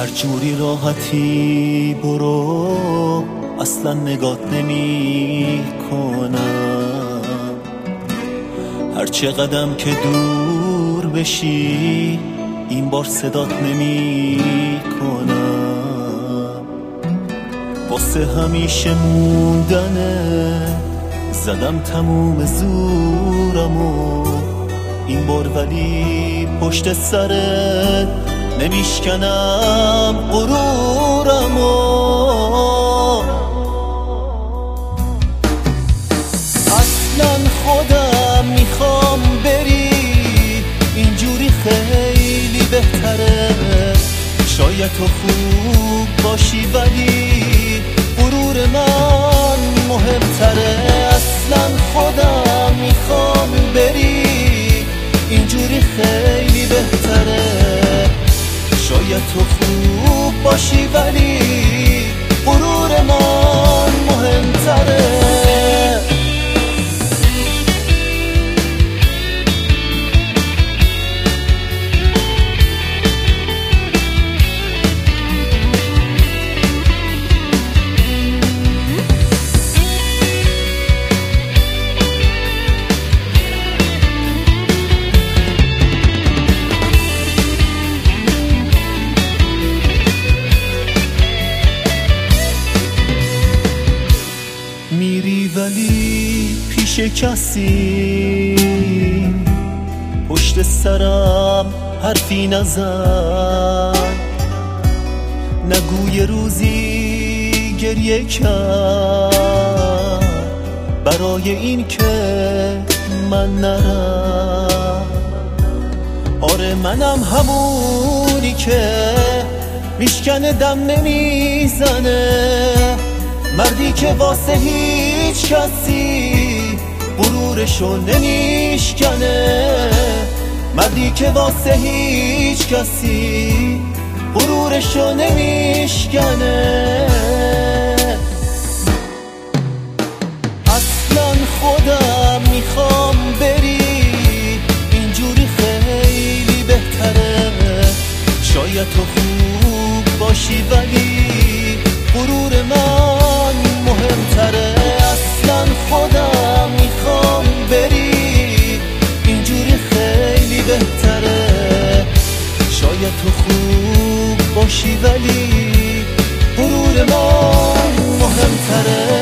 جوری راحتی برو، اصلا نگات نمی کنم. هر چه قدم که دور بشی این بار صدات نمی کنم. واسه همیشه موندنه زدم تموم زورمو، این بار ولی پشت سرت نمیشکنم غرورمو. اصلا خودم میخوام بری، اینجوری خیلی بهتره. شاید تو خوب باشی ولی غرور من مهمتره. اصلا خودم میخوام بری، اینجوری خیلی بهتره. شاید تو خوب باشی ولی غرور من مهمتره. میری ولی پیش کسی پشت سرم حرفی نزن. نگو یه روزی گریه کرد برای این که من نرم. آره منم همونی که میشکنه دم نمیزنه، مردی که واسه هیچ کسی غرورشو نمیشکنه. مردی که واسه هیچ کسی غرورشو نمیشکنه. اصلا خودم میخوام بری، اینجوری خیلی بهتره. شاید تو خوب باشی ولی غرور من مهمتره. اصلا خودم میخوام بری، اینجوری خیلی بهتره. شاید تو خوب باشی ولی غرور من مهمتره.